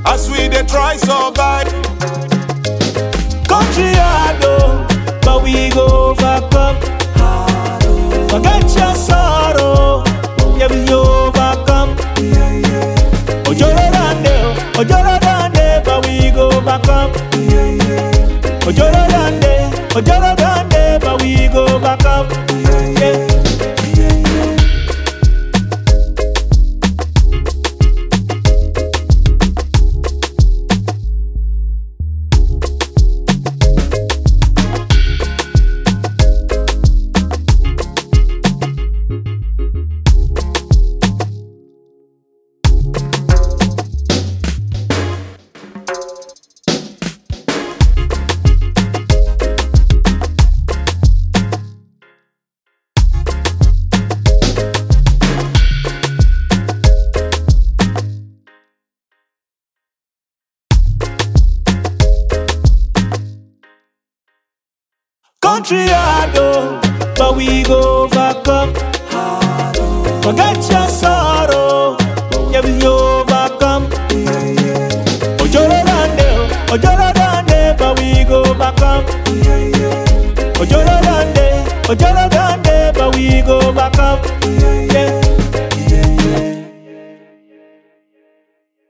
as we dey try survive. Country hard oh, but we go overcome. Forget your sorrow, yeah we overcome. Ojoro dande, but we go overcome. Ojoro dande, but we go overcome. Yeah. Country hard oh, but we go overcome. Forget your sorrow, yeah we overcome. Ojoro dande, but we go overcome. Ojoro dande,